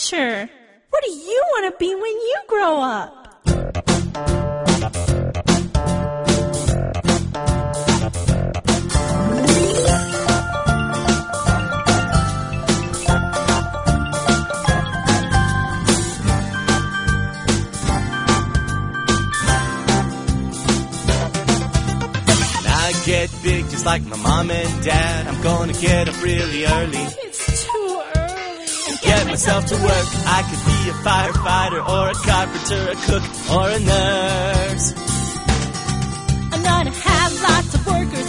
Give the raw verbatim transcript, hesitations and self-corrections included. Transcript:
teacher. What do you want to be when you grow up? Get big just like my mom and dad. I'm gonna get up really early. It's too early. And get myself to work. I could be a firefighter or a carpenter, a cook or a nurse. I'm gonna have lots of workers